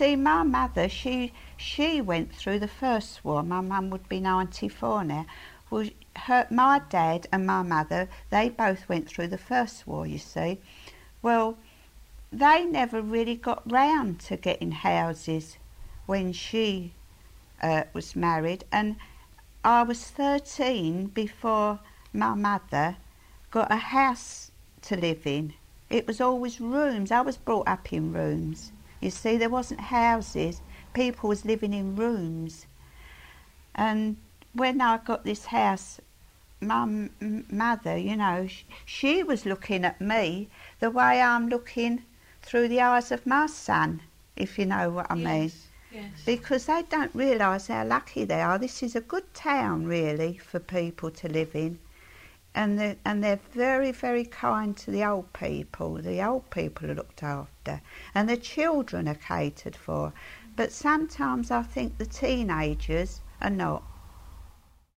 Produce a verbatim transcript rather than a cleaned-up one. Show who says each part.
Speaker 1: see, my mother, she she went through the first war. My mum would be ninety-four now. Well, her, my dad and my mother, they both went through the first war, you see. Well, they never really got round to getting houses when she uh, was married, and I was thirteen before my mother got a house to live in. It was always rooms. I was brought up in rooms. You see, there wasn't houses. People was living in rooms. And when I got this house, my m- mother, you know, sh- she was looking at me the way I'm looking through the eyes of my son, if you know what I
Speaker 2: Yes,
Speaker 1: mean.
Speaker 2: yes.
Speaker 1: Because they don't realise how lucky they are. This is a good town, really, for people to live in. And they're, and they're very, very kind to the old people. The old people are looked after. And the children are catered for. But sometimes I think the teenagers are not.